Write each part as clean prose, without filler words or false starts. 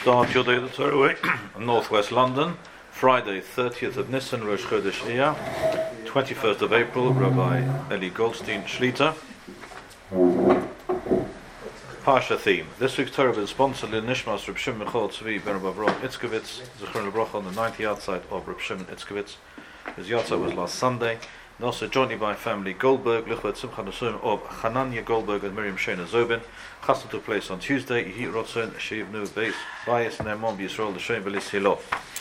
Start your day the Torah way. Northwest London, Friday 30th of Nisan, Rosh Chodesh Iyar, 21st of April, Rabbi Eli Goldstein Shlita. Parsha theme. This week's Torah is sponsored in Nishmas Reb Shimon Michal Tzvi ben Rabbi Avraham Itzkovitz, Zichron Lebracha, on the 90th outside of Reb Shimon Itzkovitz. His yahrzeit was last Sunday. And also joined by family Goldberg, Lichbet Simcha Nesuim of Hananya Goldberg and Miriam Shena Zobin. Chasna took place on Tuesday. Yehi Rotzon Sheivnu Beis Bayis Ne'emon B'Yisrael L'Shem V'Lis Hilo.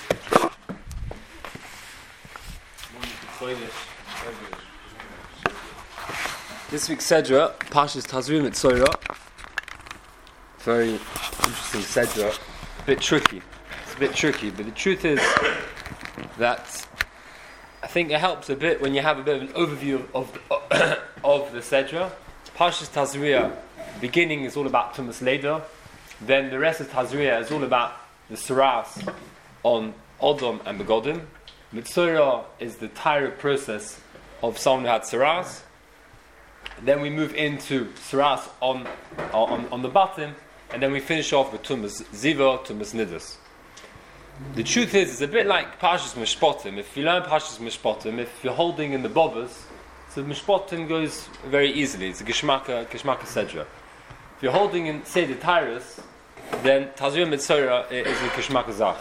This week's Sedra, Parshas Tazrim Tzorah. Very interesting Sedra. A bit tricky. It's a bit tricky, but the truth is that I think it helps a bit when you have a bit of an overview of the Sedra. Parshas Tazria, beginning is all about Tumas Leder. Then the rest of Tazria is all about the Saras on Odom and Begodim. Mitzorah is the Tyra process of someone who had Saras. Then we move into Saras on the bottom, and then we finish off with Tumas Ziva, Tumas Nidus. The truth is, it's a bit like Parshas Mishpatim. If you learn Parshas Mishpatim, if you're holding in the Bobas, so Mishpatim goes very easily. It's a Geshmaka Sedra. If you're holding in Seder Tyrus, then Tazria Mitzorah is a Geshmaka Zach.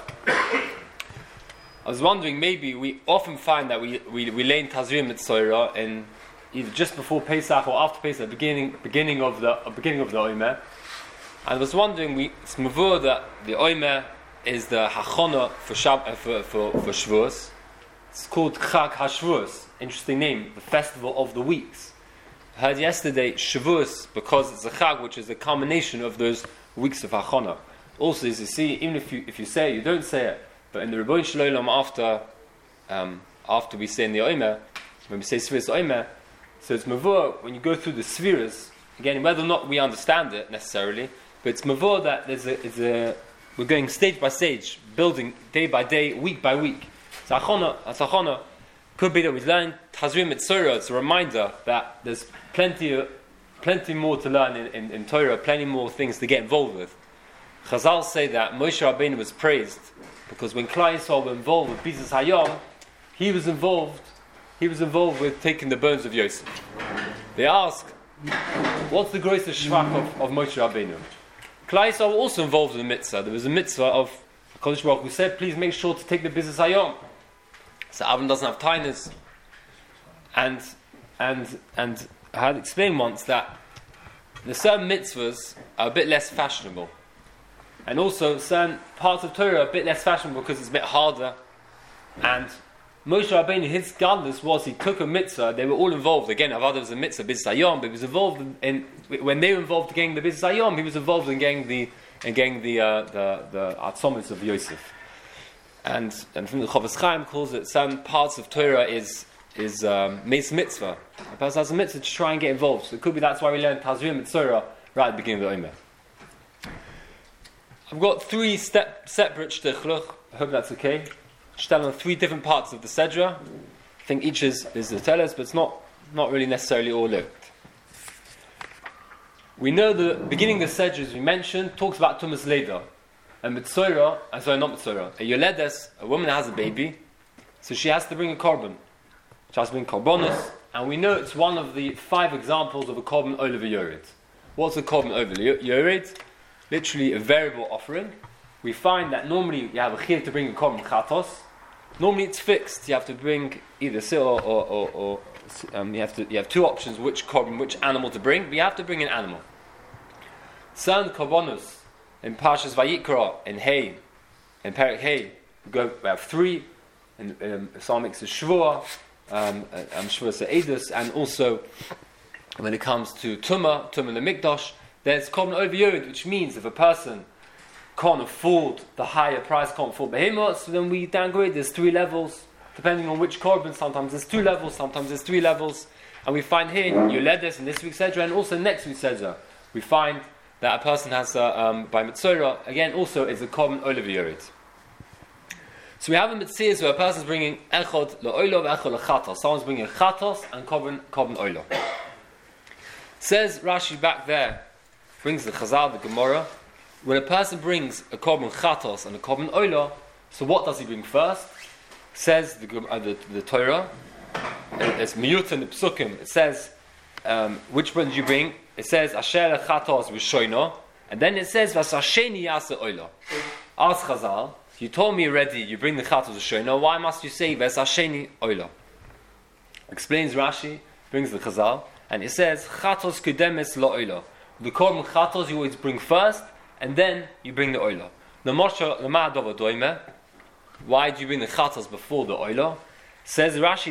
I was wondering, maybe we often find that we lay in Tazria Mitzorah in either just before Pesach or after Pesach, beginning of the Omer. And I was wondering, it's mavur that the Omer is the Hachona for Shavuos. It's called Chag HaShavuos. Interesting name, the festival of the weeks. I heard yesterday Shavuos because it's a Chag which is a culmination of those weeks of Hachona. Also, as you see, even if you say it, you don't say it, but in the Rebbein Shalom after we say in the Omer, when we say Sfiras Omer, so it's mavur when you go through the Sfiras, again, whether or not we understand it necessarily, but it's mavur that we're going stage by stage, building day by day, week by week. So Achona could be that we learn Tazrim Mitzorah. It's a reminder that there's plenty more to learn in Torah, plenty more things to get involved with. Chazal say that Moshe Rabbeinu was praised because when Klal Yisrael were involved with Bizas Hayom, he was involved with taking the bones of Yosef. They ask, what's the greatest shvach of Moshe Rabbeinu? Klal Yisrael were also involved in the mitzvah. There was a mitzvah of Kodesh Baruch Hu said, please make sure to take the Bizas Hayom. So Avram doesn't have tainas. And I had explained once that the certain mitzvahs are a bit less fashionable. And also certain parts of Torah are a bit less fashionable because it's a bit harder. And Moshe Rabbeinu, his godless was he took a mitzvah. They were all involved. Again, Avodah was a mitzvah, Bizas Hayom, but he was involved in when they were involved in getting the Bizas Hayom, he was involved in getting the Atzomis of Yosef. And from the Chofetz Chaim calls it certain parts of Torah is Meis Mitzvah. A person has a mitzvah to try and get involved. So it could be that's why we learn Tazria Mitzorah right at the beginning of the Omer. I've got 3 separate shtichluch. I hope that's okay. Shtel on 3 different parts of the Sedra. I think each is the tellers, but it's not really necessarily all linked. We know the beginning of the Sedra, as we mentioned, talks about Tumas Leder. And Mitzorah, not Mitzorah, a Yoledes, a woman that has a baby, so she has to bring a korban. She has to bring korbanos, and we know it's one of the 5 examples of a korban over yored. What's a korban over yored? Literally a variable offering. We find that normally you have a chiyuv to bring a korban chatos. Normally it's fixed. You have to bring either sil or you have 2 options which animal to bring. But you have to bring an animal. Certain korbanos in Parshas Vayikra in Perek Hey, we have 3. And Psalm makes a shvua, shvua se'edus, and also when it comes to Tumah Lemikdash, there's korban over yored, which means if a person can't afford the higher price, can't afford behemoth, so then we downgrade. There's 3 levels, depending on which korban. Sometimes there's 2 levels, sometimes there's 3 levels. And we find here, Yoledes in this week's Sedra, and also next week's Sedra, we find that a person has, by Mitzorah, again, also is a korban over yored. So we have a mitzvah where a person's bringing echod le'oilo ve'echod le'chatos. Someone's bringing chatos and korban oilo. Says Rashi back there, brings the Chazal, the Gemara, when a person brings a korban chatos and a korban oila, so what does he bring first? Says the Torah, it's miyut in the psukim, it says, which one do you bring? It says, asher chatos v'shoino, and then it says, v'sasheni yasa oila. Ask Chazal, you told me already, you bring the chatos v'shoino, why must you say, v'sasheni oila? Explains Rashi, brings the Chazal, and it says, chatos kudemes lo oila. The korban chatos you always bring first, and then you bring the oila. The Moshe Lamad Doime, why do you bring the chatos before the oila? Says Rashi,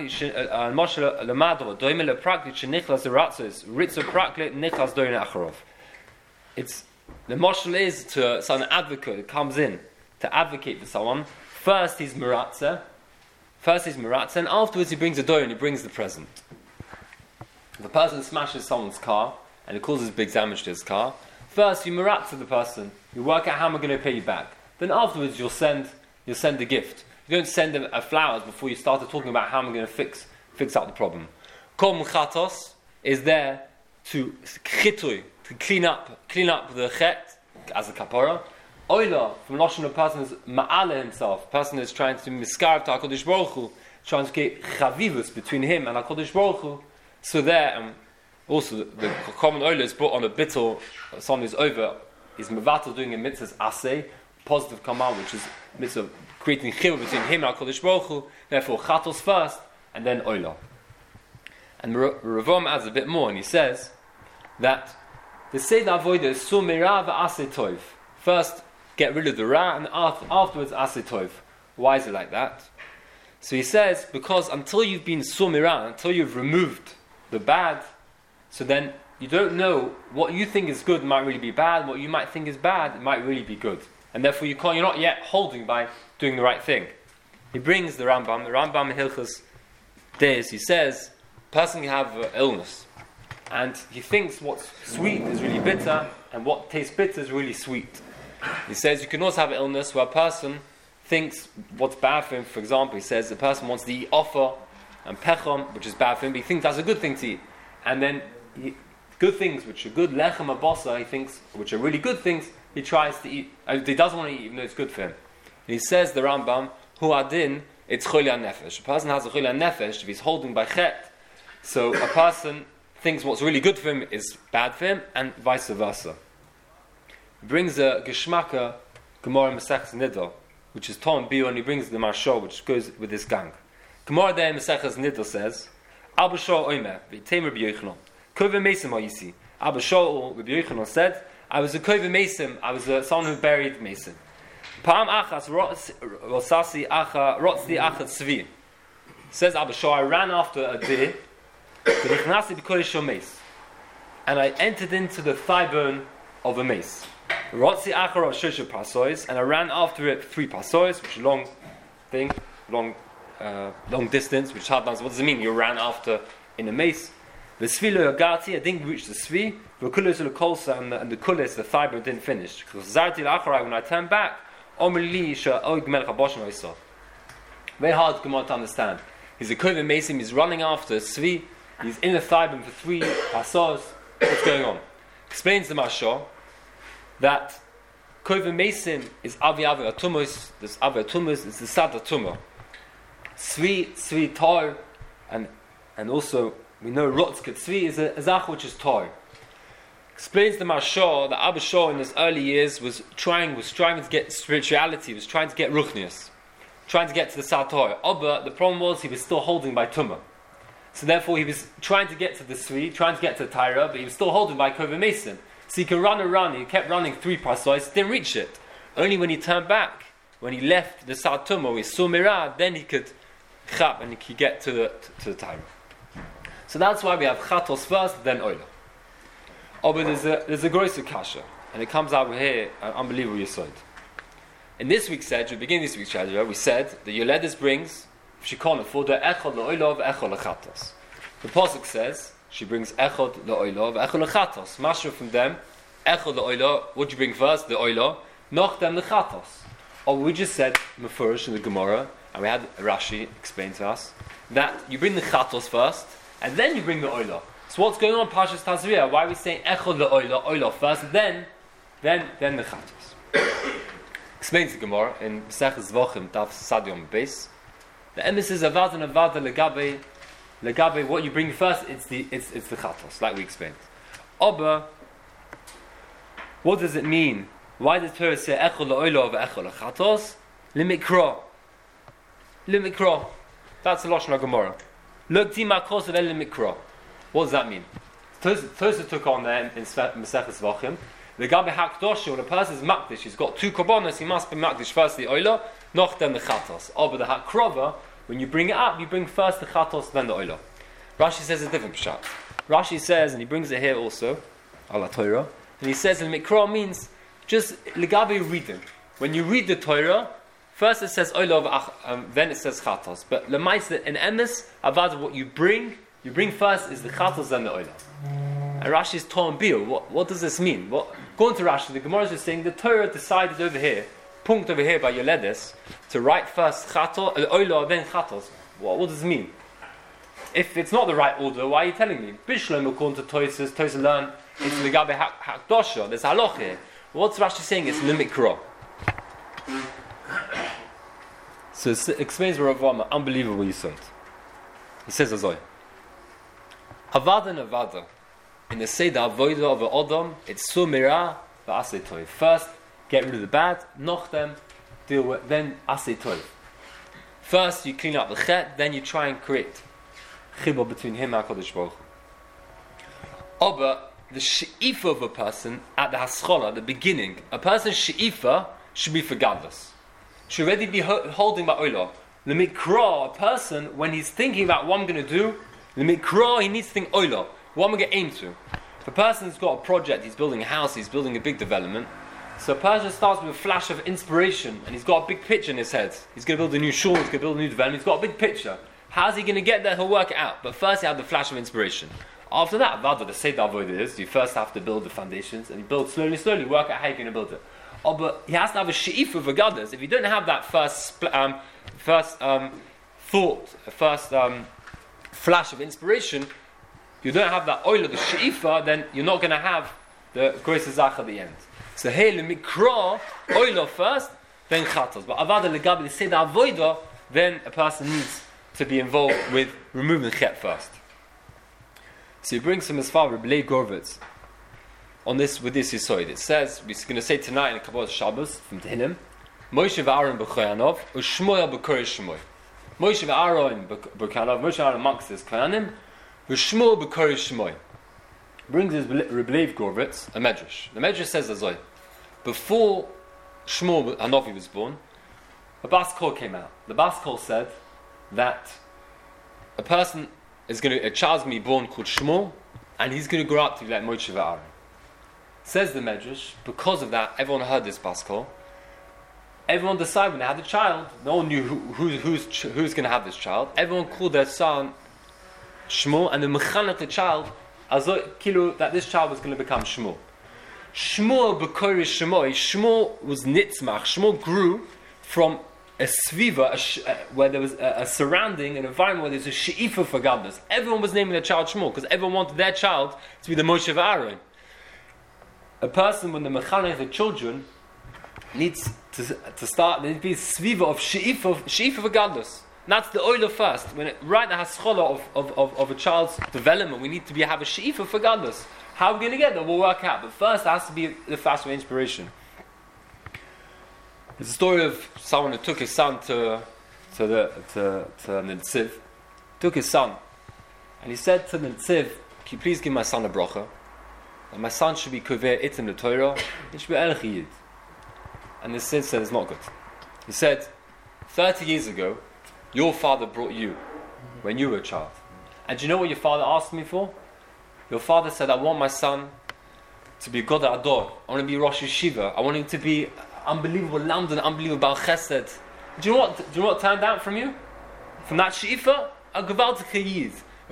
Moshe Lamad Doime leprakli shenichlas eratzos ritzu prakli nichlas doine acharov. It's the Moshe is to an advocate who comes in to advocate for someone. First he's meratza, and afterwards he brings the doine and he brings the present. If a person smashes someone's car and it causes big damage to his car, first you meratza the person, you work out how am I going to pay you back. Then afterwards you'll send the gift. You don't send them flowers before you started talking about how I'm going to fix out the problem. Korban chatos is there to clean up the chet as a kapara. Oila, from Lashon, a person is ma'ala himself. A person is trying to miskarv to HaKadosh Baruch Hu, trying to get chavivus between him and HaKadosh Baruch Hu. So there, also the common oila is brought on a bittul, someone who's over, is mevatel doing a mitzvah's aseh, positive command, which is mitzvah creating chilul between him and HaKadosh Baruch Hu. Therefore, chatos first, and then oila. And Ravom adds a bit more, and he says that the Seder Avodah is sumira v'aseh tov. First, get rid of the ra, and afterwards aseh tov. Why is it like that? So he says, because until you've been sumira, until you've removed the bad, so then you don't know what you think is good might really be bad, what you might think is bad it might really be good. And therefore you're not yet holding by doing the right thing. He brings the Rambam in Hilchos Deis, he says, a person can have illness, and he thinks what's sweet is really bitter, and what tastes bitter is really sweet. He says you can also have an illness where a person thinks what's bad for him. For example, he says the person wants to eat offer and pechom, which is bad for him, but he thinks that's a good thing to eat. And then good things, which are good, lechem abasa, he thinks, which are really good things, he tries to eat. He doesn't want to eat even though it's good for him. And he says, the Rambam, hu adin, it's chulya nefesh. A person has a chulya nefesh if he's holding by chet. So a person thinks what's really good for him is bad for him, and vice versa. He brings a Geschmaka Gemara Maseches Nidal, which is Tom Bio, and he brings the Marsho, which goes with this gang. Gemara there Maseches Nidal says, Abba Shaul Oimer, v'Tamer b'Yochanan, Kovei Mesim ha'yisi. Abba Shaul b'Yochanan said, I was a Kovei Mesim, I was someone who buried Mesim. Pa'am achas rotzli acha tzvi. Says Abba Shaul, I ran after a deer, and I entered into the thigh bone of a mace. Rotzi achar shosha pasois, and I ran after it 3 pasois, which is a long distance. Which hard dance. What does it mean? You ran after in a mace. The svilo yagati, I didn't reach the svi. The kulis the kolsa and the kulis, the thigh bone didn't finish. Because zarti la'achar, when I turned back, omri sha oig melech haboshim oisa. Very hard to come on to understand. He's a kovei mesim. He's running after a svi. He's in the thigh bone for 3 pasos. What's going on? Explains the Mashal that Kovei Mesim is Avi Atumus, this Avi Atumus is the Sad Atumah. Tzvi Tor, and also we know Rotzke Tzvi is a Zach which is Tor. Explains the Mashal that Abba Shaul in his early years was striving to get spirituality, was trying to get Ruchnius, trying to get to the Sad Tor. But the problem was he was still holding by Tumah. So therefore he was trying to get to the Tzvi, trying to get to Tyra, but he was still holding by Kovei Mesim. So he could run, he kept running 3 pasois, didn't reach it. Only when he turned back, when he left the Sa'at Tumah, he saw Mirah, then he could chap and he could get to the Tyra. So that's why we have chatos first, then oila. Oh, but there's a grosser kasha, and it comes out here, an unbelievable yesod. In this week's Sedra, beginning this week's Sedra, we said that Yoledes brings, if she can't afford it, echod le'oila v'echod lechatos. The pasuk says, she brings echod le'oila v'echod lechatos. Mashra from them, echod le'oila, what do you bring first? The oila, noch dem lechatos. Or we just said, mefurish in the Gemara, and we had Rashi explain to us, that you bring the chatos first, and then you bring the oila. So what's going on in Parshas Tazria? Why are we saying echod le'oila, oila first, then then the chatos. Explains the Gemara in Maseches Zvachim Daf Sadium Beis. The emes is avad and avada legabe. What you bring first, it's the chatos, like we explained. Aber, what does it mean? Why does Torah say echol la'oilo ve'echol la'chatos? Limikra. That's the Lashon HaGemara. L'gti ma'kos ve'el limikra. What does that mean? Tosa took on there in Maseches Zvachim. The Gabi Hakdosh, when a person is Makdish, he's got two korbanos, he must be Makdish first the Oila, noch then the Chatos. Over the Hakrova, when you bring it up, you bring first the Chatos, then the Oila. Rashi says a different pshat. Rashi says, and he brings it here also, ala Torah, and he says, and Mikra means just Legabi reading. When you read the Torah, first it says Oila, then it says Chatos. But Lemais, in Emes, Avad, what you bring first is the Chatos, then the Oila. And Rashi is Torn Bil. What does this mean? Going to Rashi, the Gemara is just saying the Torah decided over here, punkt over here by Yoledes, to write first Chatos, Oila, then Chatos. What does it mean? If it's not the right order, why are you telling me? Bishlam, according to Toisa learn, it's Legabe Hakdosha, there's Haloch here. What's Rashi saying? It's Limikra. So it explains Rav Rama, unbelievable Yisod. He says Azoy. Avada and Avada. In the Seder Avodah of the Odom, it's Sumira v'Asei Toiv. First, get rid of the bad, noch them, deal with, then Asei Toiv. First, you clean up the chet, then you try and create chibur between him and HaKadosh Baruch Hu. But the she'ifa of a person at the Haschola, the beginning, a person's she'ifa should be forgiveness. Should already be holding by Olah. The Mikra, a person, when he's thinking about what I'm going to do, the Mikra, he needs to think Olah. What am I going to aim to? If a person's got a project, he's building a house, he's building a big development, so a person starts with a flash of inspiration, and he's got a big picture in his head. He's going to build a new shul, he's going to build a new development, he's got a big picture. How's he going to get there? He'll work it out. But first he had the flash of inspiration. After that, Vada, the Seder Avodah is, you first have to build the foundations, and you build slowly, work out how you're going to build it. But he has to have a she'if for Gadas. If you don't have that first flash of inspiration, you don't have that oil of the she'ifa, then you're not going to have the große Zach at the end. So here, the mikra, oil first, then chatos. But avada legabi, the seder avoida, then a person needs to be involved with removing chet first. So he brings from his father, Rebbe Gorvitz, on this, with this yisoid. It says, we're going to say tonight in the Kabbalah Shabbos, from Tehillim, Moshe v'Aaron b'Koyanov, u'Shmoya b'Koresh Shmoy. Moshe v'Aaron b'Koyanov, Moshe v'Aaron amongst his Koyanim, V'Shmuel b'Koresh Shmoy. Brings his Rebbe Gorvitz a medrash. The medrash says as well, before Shmuel Hanavi was born, a Bas Kol came out. The Bas Kol said that a child's going to be born called Shmuel, and he's going to grow up to be like Moshe v'Aaron. Says the medrash, because of that, everyone heard this Bas Kol. Everyone decided when they had a child, no one knew who's going to have this child. Everyone called their son Shmuel, and the mechanik the child, that this child was going to become Shmuel. Shmuel b'Koresh Shmoy. Shmuel was nitzmach. Shmuel grew from a sviva, where there was a surrounding, an environment where there's a she'ifa for Gaddus. Everyone was naming their child Shmuel because everyone wanted their child to be the Moshe v'Aaron. A person, when the mechanik the children, needs to start, there needs to be a sviva of she'ifa for Gaddus. That's the oil first. Right at the haschola of a child's development, we need to have a she'ifa for Gaddus. How are we going to get there? We'll work out. But first, it has to be the fast of inspiration. There's a story of someone who took his son to the Netziv. Took his son, and he said to the Netziv, "Can you please give my son a bracha? And my son should be kover itim the Torah. He should be erech yid." And the Netziv said, "It's not good." He said, 30 years ago, your father brought you when you were a child. And do you know what your father asked me for? Your father said, I want my son to be God Ador. I want to be Rosh Yeshiva. I want him to be unbelievable Lamdan, unbelievable Baal Chesed. Do you know what turned out from you? From that Shi'ifa? A gewaltige Yid.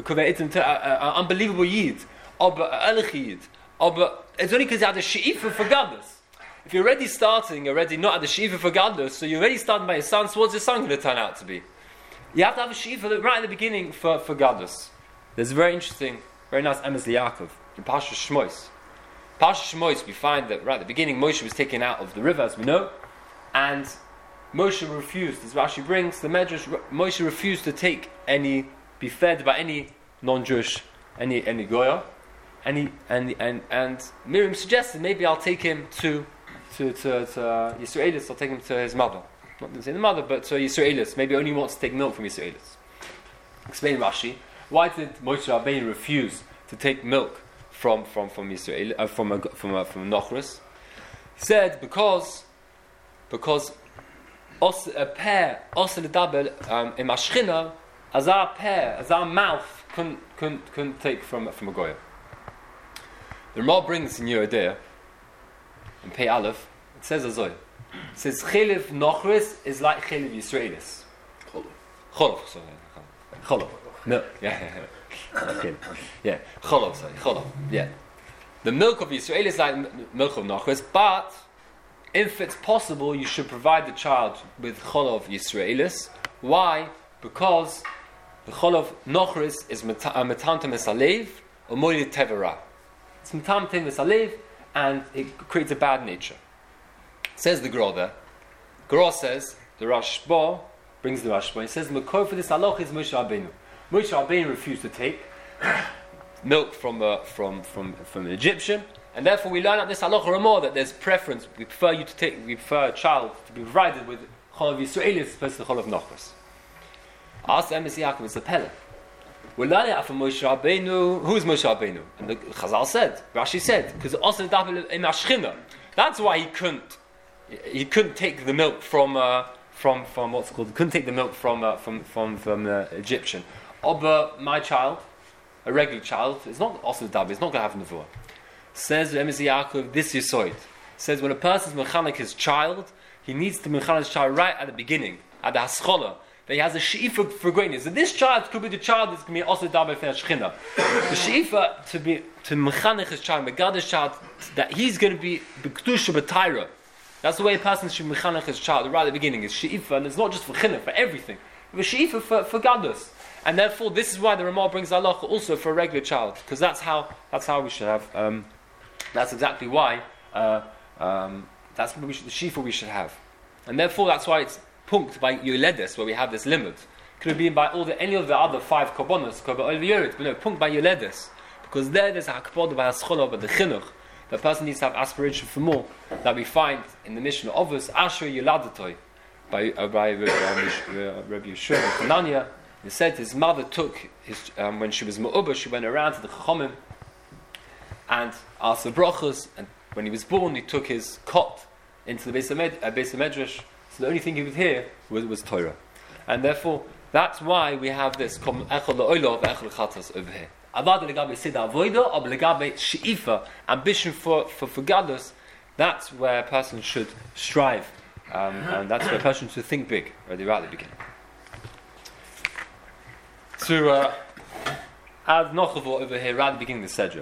An unbelievable Yid. Aber a ehrlich Yid. But it's only because you had a Shi'ifa for Gaddus. If you're already not at the Shi'ifa for Gaddus, so you're already starting by your son, so what's your son going to turn out to be? You have to have a Shi'ifa right at the beginning for Gaddus. There's a very interesting, very nice Emes Yaakov in Parshas Shmois. Parsha Shemos, we find that right at the beginning, Moshe was taken out of the river, as we know, and Moshe refused, as Rashi brings, the Medrash, Moshe refused to be fed by any non-Jewish, any Goya, and Miriam suggested, maybe I'll take him to Yisraelis, I'll take him to his mother. Not to say the mother, but to Yisraelis. Maybe only wants to take milk from Yisraelis. Explain Rashi, why did Moshe Rabbeinu refuse to take milk from Yisrael, from Nochris? He said because a pair in Mashchina, as our mouth couldn't take from a goya. The Ramah brings in Yeridea, in Pei Aleph, it says Azoy. It says Chelev Nochris is like Chelev Yisraelis. Cholov, sorry. Cholov. No, yeah. Cholov, sorry. Cholov, yeah. The milk of Yisrael is like milk of Nochris, but if it's possible, you should provide the child with Cholov Yisraelis. Why? Because the Cholov Nochris is Metamtem Esalev or Moili Tevera. It's Metamtem Esalev and it creates a bad nature. Says the Gra there. Gra says, the Rashba brings the Rashba. He says, Makor for this halach is Moshe Rabbeinu. Moshe Rabbeinu refused to take milk from an Egyptian, and therefore we learn at this halacha Ramah that there's preference. We prefer a child to be provided with Cholav Yisraelis as opposed to Cholav Nochris. Ask Emes Yaakov is a Pele. We're learning out from Moshe Rabbeinu. Who is Moshe Rabbeinu? And the Chazal said, Rashi said, because also in Ashchina. That's why he couldn't take the milk from what's called. He couldn't take the milk from the Egyptian. But my child, a regular child, is not also dabi. It's not going to have nevuah. Says Emes Yaakov, this Yisoid. Says when a person's mechanik his child, he needs to mechanik his child right at the beginning, at the haschola. That he has a she'ifa for greatness. So this child could be the child that's going to be also dabi for shchina. The she'ifa to mechanech his child, megadish child, that he's going to be b'kedusha b'tayra. That's the way a person should mechanech his child right at the beginning. It's she'ifa, and it's not just for china, for everything. It's she'ifa for gadus. And therefore, this is why the Ramah brings halacha also for a regular child, because that's how we should have. That's exactly why. That's the she'ifa we should have, and therefore that's why it's punkt by Yoledes, where we have this limit. Could have been by any of the other 5 korbanos, but no, punkt by Yoledes, because there's a hakbod by Hascholov, but the chinuch, the person needs to have aspiration for more, that we find in the Mishnah of us, Asher Yoladetoi, by Rabbi Yeshua Hanania. He said his mother took his, when she was Ma'uba, she went around to the Chachomim and asked for brachos, and when he was born, he took his cot into the Beis HaMedrash. So the only thing he would hear was Torah. And therefore, that's why we have this echol la'olah ve'echol l'chatas over here. Avad legabe sida avoida, or legabe she'ifa, ambition for gadlus, that's where a person should strive. And that's where a person should think big, right at the beginning. To add Nochavo over here, right at the beginning of the Sedra.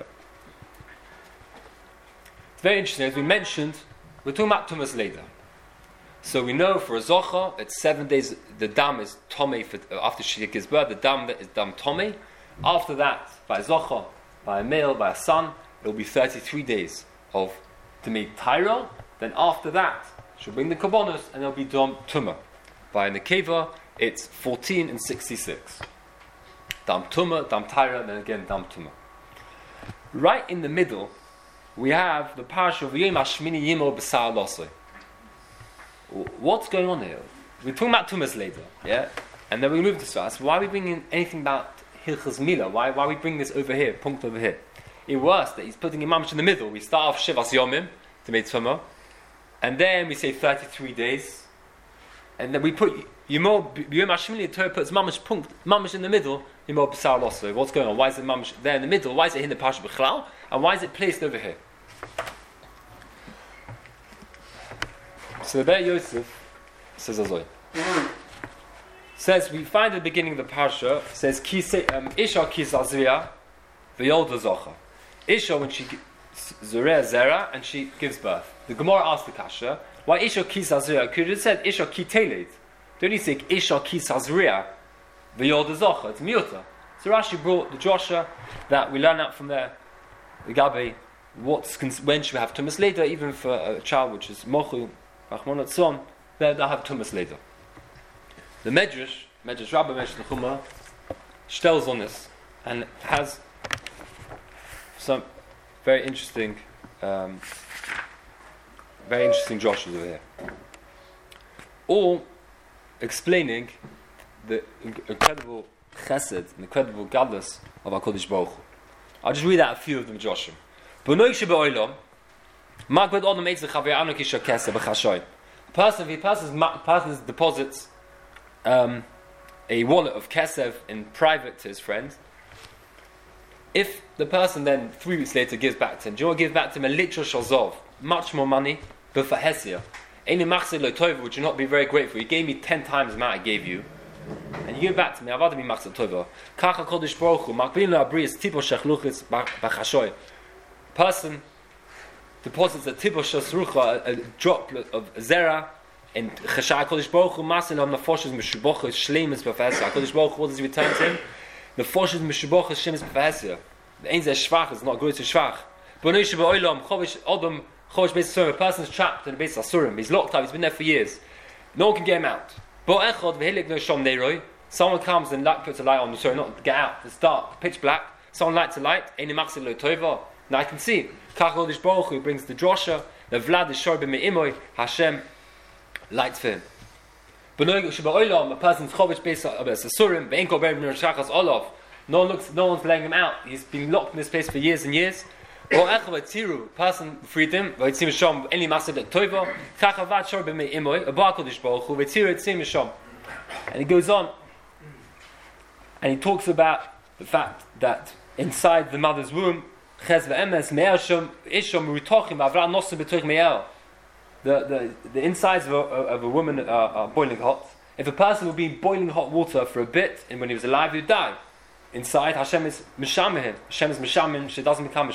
It's very interesting, as we mentioned, we're talking about Tumas Leda. So we know for a Zocha, it's 7 days, the dam is Tomei, after she gives birth, the dam is dam Tomei. After that, by Zocha, by a male, by a son, it will be 33 days of Demei Taira. Then after that, she'll bring the Korbanos, and there'll be Dam Tumah. By Nekeva, it's 14 and 66. Dam Tumah, Dam Taira, and then again Dam Tumah. Right in the middle, we have the parasha of Yom HaShmini Yimo B'Sar Losoi. What's going on here? We're talking about Tumas later, yeah? And then we move to Sras. Why are we bringing anything about Hilchas Mila? Why are we bringing this over here, punkt over here? It's worse that he's putting Imamish in the middle. We start off Shivas Yomim, to make Tumah, and then we say 33 days, and then we put Yom HaShmini, the Torah puts Mamish in the middle, Yimo B'Sar Losoi. What's going on? Why is it Mamish there in the middle? Why is it in the Parasha B'Chlal? And why is it placed over here? So there Yosef says Azoy. Says we find at the beginning of the Parsha, says Isha Kis Azriya V'Yolda Zocha. Isha, when she Zureh Zera, and she gives birth. The Gemara asked the Kasha, why Isha Kis Azriya? Could have said Isha Ki Teled. Don't you say Isha Kis Azriya V'Yolda Zocha? It's Miuta. So Rashi brought the Joshua that we learn out from there, the Gabe when should we have tumas later? Even for a child which is mochu, rachmana tzon, they'll have tumas later. The Medrash Rabbi Medrash Nechuma, stells on this and has some very interesting droshes over here, all explaining the incredible chesed and incredible gadlus of HaKadosh Baruch Hu. I'll just read out a few of them, Joshua. Person, if person deposits a wallet of kesef in private to his friend, if the person then 3 weeks later gives back to him, do you want to give back to him a literal shazov, much more money, but for hesia, any machzed lo tova, would you not be very grateful? You gave me 10 times the amount I gave you, and you give it back to me. I'd rather be machzed tova. Kacha kodesh baruch hu, makbilin lo abrius tipo shechluchis b'chashoy. Person deposits a tipo shechlucha, a drop of zera, and chashai kodesh baruch hu masin on the forces mishubochas shleimus b'fesia. Kodesh baruch hu, what does he return to him? The forces mishubochas shleimus b'fesia. The ein zeh shvach is not good to shvach. But no yishu ba'olam chovish odom. A person's trapped in the base of Asurim. He's locked up, he's been there for years. No one can get him out. Someone comes and puts a light on the sorry, not get out. It's dark, pitch black. Someone lights a light. Now I can see. Kach Baruch Hu brings the drosha, the Vlad is shor b'me'imoy, Hashem lights for him. A person's chovish base of Asurim, ve'enko be'er b'nirashachas olav. No one's letting him out. He's been locked in this place for years and years. Person freed him, and he goes on and he talks about the fact that inside the mother's womb the insides of a woman are boiling hot. If a person would be in boiling hot water for a bit and when he was alive he would die. Inside Hashem is mishameh. Hashem is mishameh. She doesn't become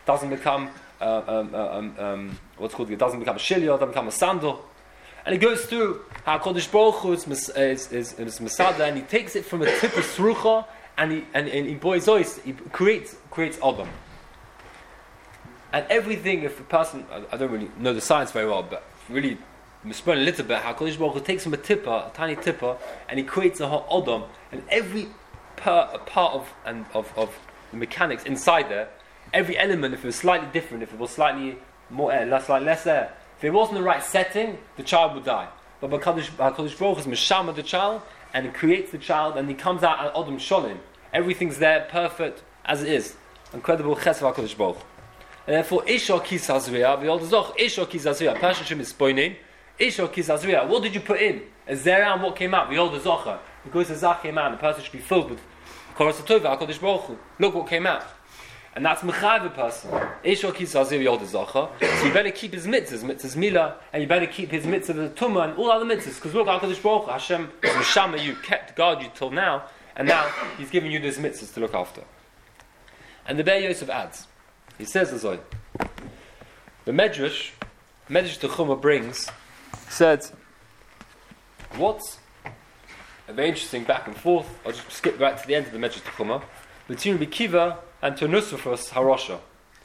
what's called, it doesn't become a shilya, doesn't become a sandal. And it goes through how Kodesh Baruch Hu is Masada, and he takes it from a tip of Srucha, and he boys he creates Adam. And everything, if a person, I don't really know the science very well, but really explain a little bit how Kodesh Baruch Hu takes from a tiny tipper, and he creates a whole Adam, and every part of the mechanics inside there, every element, if it was slightly different, if it was slightly more air, slightly less air, if it wasn't the right setting, the child would die. But Kodesh Baruch Hu is Meshama the child, and he creates the child, and he comes out at Adam Sholim. Everything's there, perfect, as it is. Incredible Chesed HaKadosh Baruch Hu. And therefore, Isha Kis Hazriya, the old Zoch, Isha Kis Hazriya, Pershim is spoining, Isha Kis Hazriya, what did you put in? A Zera, and what came out? The old Zocha. Because the Zach came out, the person should be filled with Koros HaTova, HaKadosh Baruch Hu. Look what came out. And that's Mechayiv person. Isha Kis Hazriya Yod Zocha. So you better keep his mitzvahs Mila, and you better keep his mitzvah, the Tumah, and all other mitzvahs. Because look, HaKadosh Baruch Hu, Hashem, Meshama, you kept guard you till now, and now he's giving you these mitzvahs to look after. And the Be'er Yosef adds, he says as well, the Medrash Techuma brings, said, what's a very interesting back and forth, I'll just skip right to the end of the Medrash Techuma, between Rabbi Kiva and Turnusfus Harosha.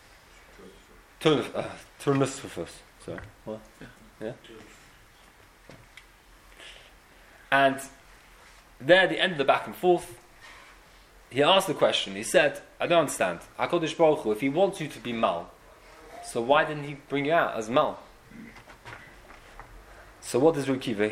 Turnusfus, sorry. What? Yeah? And there at the end of the back and forth, he asked the question, he said, I don't understand. HaKadosh Baruch Hu, if he wants you to be mal, so why didn't he bring you out as mal? So what does Rabbi Kiva?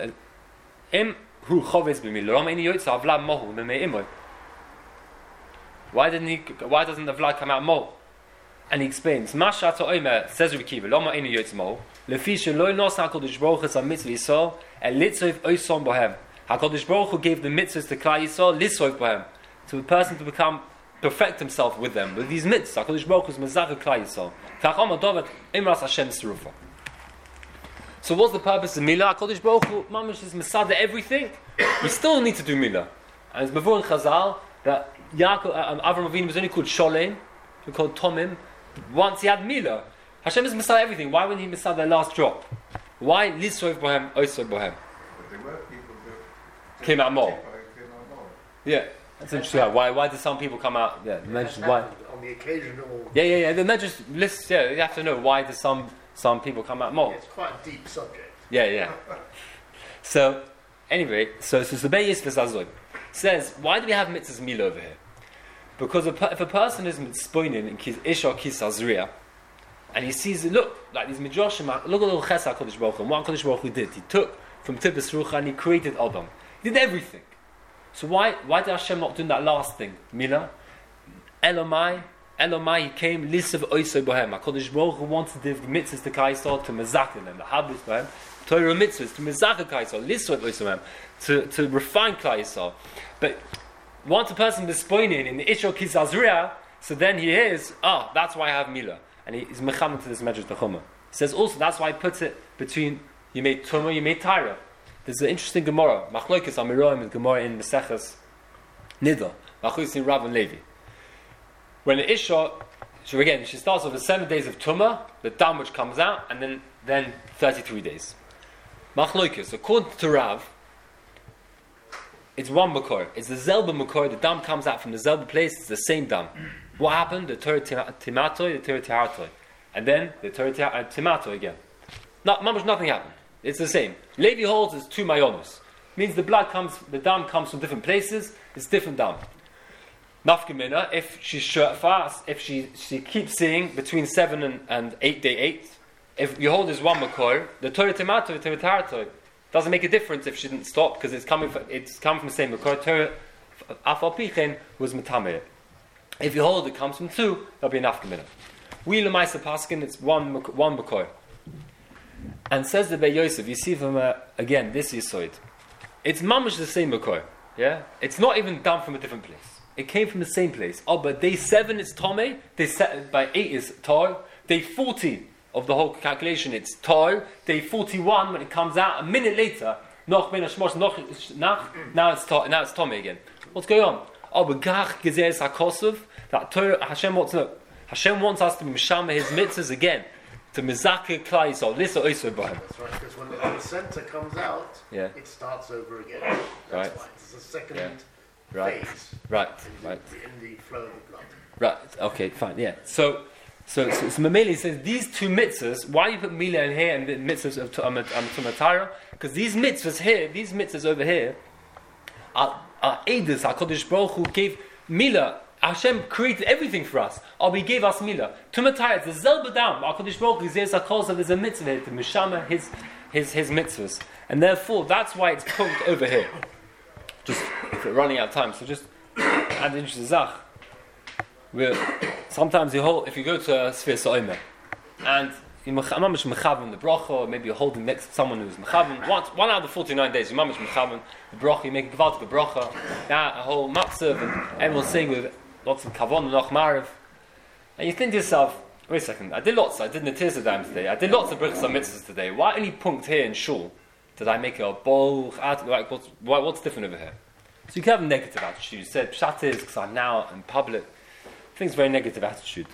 Why doesn't the vlad come out mo? And he explains, says Rabbi Kiva, Lama Eini Yotz Mo, Lefisha lo nos HaKadosh Baruch Hu Sam Mitzvah Yisrael, and Litzoif Oisom Bohem. HaKadosh Baruch Hu gave the mitzvahs to Klal Yisrael, Litzoif Bohem, to the person to perfect himself with them, with these mitzvahs. HaKadosh Baruch Hu is Mezachah Klal Yisrael. Kachom Adovet Imras Hashem Serufa. So what's the purpose of Milah? HaKadosh Baruch Hu, Mamish is Masada everything. We still need to do Milah. And it's before in Chazal that Avram Avinu was only called Sholem, he was called Tomim, once he had Milah. Hashem is Masada everything. Why wouldn't he Masada the last drop? Why Lissoiv Bohem, Oisoiv Bohem? But there were people that came out more. Yeah, that's interesting. Why did some people come out? Yeah, mention why. On the occasional. Yeah. The medrash lists. Yeah, you have to know why do some people come out more. It's quite a deep subject. Yeah. So anyway, so the Beis V'Zazoy says, why do we have mitzvahs mila over here? Because if a person is mitzpoinin in ish or kis azriya, and he sees, look, like these midrashim, look at the chesed HaKadosh Baruch Hu, and what HaKadosh Baruch Hu did. He took from Tibus Rucha and he created Adam. He did everything. So why did Hashem not do that last thing? Mila? Elomai, he came, lisav oisoi bohem. HaKadosh Baruch Hu wanted to give the mitzvahs to Kaisar, to mezakin them, the habits bohem, Torah mitzvahs, to mezakah Kaisar, lisav oisoi bohem, to refine Kaisar. But once a person is spoining in the Ish or Kis Azriya, so then he hears, that's why I have Mila. And he's mecham to this Medrash Tachuma. He says also, that's why he puts it between, you made Tumah, you made Tyra. There's an interesting Gemara, Machlokes Amiroim is Gemara in Meseches Nida, Machlokes in Rav and Levi. When the Isha, so again, she starts with the 7 days of Tumah, the dam which comes out, and then 33 days. Machlokes, according to Rav, it's one makor. It's the Zelba makor. The dam comes out from the Zelba place. It's the same dam. What happened? The Torah timatoi, the Torah tihartoi, and then the Torah timatoi again. Nothing happened. It's the same. Levi holds is 2 mayonos. Means the dam comes from different places. It's different dam. Nafkamina, if she's fast, if she keeps seeing between 7 and 8 day 8, if you hold is one makor, the Torah timatoi, the Torah tihartoi. Doesn't make a difference if she didn't stop because it's come from the same makor. Torah afal pichen was metameh. If you hold it comes from 2, there'll be an afkamina. We lemaisa paskin, it's one makor. And says the Beit Yosef, you see from again this yisoid, it's mamish the same makor. Yeah, it's not even done from a different place. It came from the same place. But day 7 is tomei. By 8 is tar. Day 40 of the whole calculation, it's tar. Day 41, when it comes out, a minute later, now it's tomei again. What's going on? That Torah, Hashem wants us to be mishama his mitzvahs again, to mizakeh klai yisrael. Listen, oisoi b'hem. That's right, because when the center comes out, it starts over again. That's why it's the second phase. Right. In the flow of the blood. Right. Okay. Fine. Yeah. So Mameli says these 2 mitzvahs. Why you put Mila in here and the mitzvahs of Tumatara? Because these mitzvahs here, these mitzvahs over here, are Eidos. HaKadosh Baruch Hu gave Mila. Hashem created everything for us. He gave us Mila. Tumatara, it's the Zelbadam. HaKadosh Baruch Hu says there's a mitzvah here to Mishama his mitzvahs, and therefore that's why it's punked over here. Just if we're running out of time, so just add an interesting zach. Sometimes if you go to Sfir Sa'omer and you're mamish mechavan the bracha, or maybe you're holding next to someone who's mechavan, one out of the 49 days you're mamish mechavan the bracha, you make a gvaldik bracha, a whole matzav, and everyone's saying with lots of kavon and ochmarav, and you think to yourself, wait a second, I did Netiz Adam today, I did lots of brichas and mitzvahs today, why only punkt here in shul did I make a bol, like what's different over here? So you can have a negative attitude. You said pshat is because I'm now in public. I think it's a very negative attitude.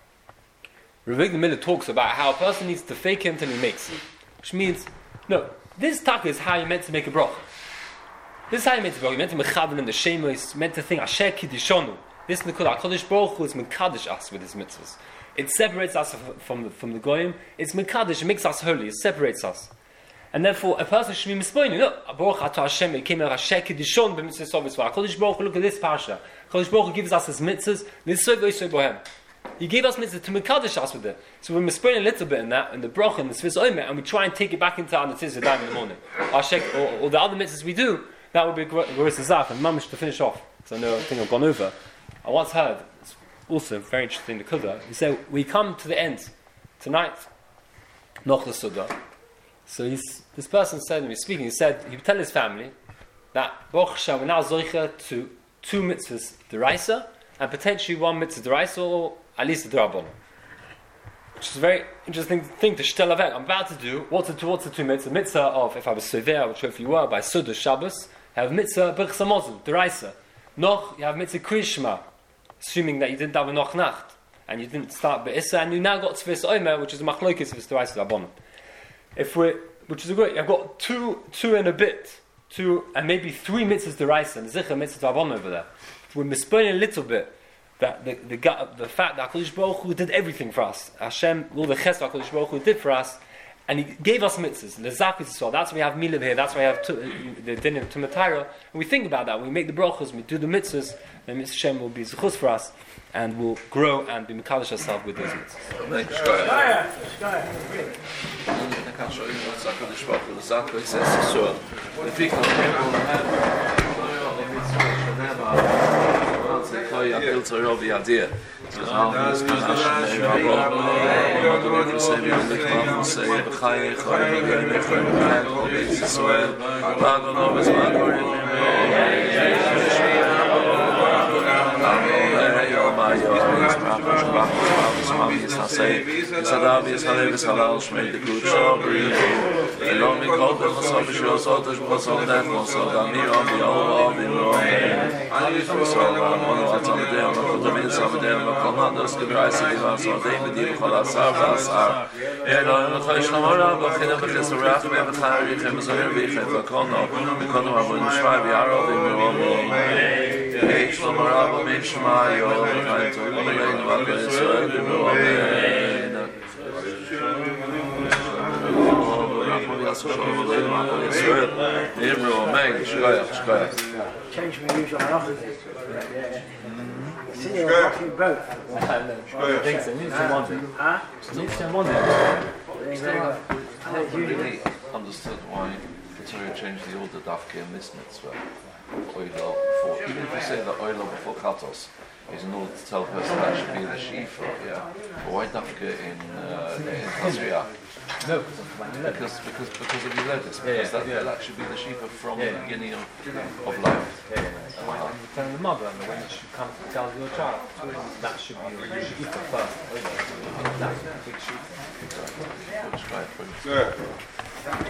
Rav Avigdor Miller talks about how a person needs to fake it until he makes it. Which means, no, this taka is how you're meant to make a bracha. This is how you're meant to bracha. You're meant to mechavan in the shemos, meant to think, Asher kiddishonu. This Nekuda, HaKadosh Baruch Hu is mekadosh us with his mitzvahs. It separates us from the goyim. It's mekadosh, it makes us holy, it separates us. And therefore, a person should be mispoining. Look, Baruch Atah Hashem, it came out Asher kiddishon b'mitzvahs sovus. HaKadosh Baruch Hu, look at this parasha. HaKadosh Baruch Hu gives us his mitzvahs, nisoi v'osoi bohem. He gave us mitzvah to mekadosh us with it. So we're mispoining a little bit in that, in the bracha, in the Sfis Omer, and we try and take it back into our Netiz Yadayim in the morning. Or the other mitzvahs we do, that would be Goris Azaf. And Mamish, to finish off, because I know I think I've gone over, I once heard, it's also very interesting, the Kudah, he said, we come to the end, tonight, Noch L'Sudah. So this person said, when he was speaking, he said, he would tell his family, that Baruch Hashem, we're now Zoicha to 2 mitzvahs deraisa, and potentially 1 mitzvah deraisa, or at least a derabon. Which is a very interesting thing to shtel avek. I'm about to do, what's the 2 mitzvahs? The mitzvah of, if I was Sover, which if you were, by Sudah Shabbos, have mitzvah Birchas Hamazon, deraisa. Noch, you have mitzvah Kriyishma, assuming that you didn't have a Noch Nacht, and you didn't start Be'issa, and you now got Tzvis Omer, which is a machlokes of deraisa derabon. Which is a great, I've got two and a bit, 2 and maybe 3 mitzvahs deraisa, and zicha mitzvah derabon over there. We're misspelling a little bit that the fact that HaKadosh Baruch Hu did everything for us. Hashem, all the chesed HaKadosh Baruch Hu did for us, and He gave us mitzvahs. L'zakis Yisrael. That's why we have milav here. That's why we have the din of Tumat Torah. And we think about that. We make the brachos, we do the mitzvahs, then Mitzvah Hashem will be zechus for us, and we'll grow and be mekadosh ourselves with those mitzvahs. Change my usual halacha. See you watching both. I think so. Needs to Monday. Huh? Needs to Monday. I never really understood why the Torah changed the order dafke and this mitzvah. Oilo before, even if we say that oilo before katos is in order to tell a person that should be the shifa, yeah. But why dafke in Tazriah? No, because of Yuledis, because that should be the shifa from the beginning of life. When you tell the mother and when she comes to tell your child, that should be your shifa first. That's a big shifa. Which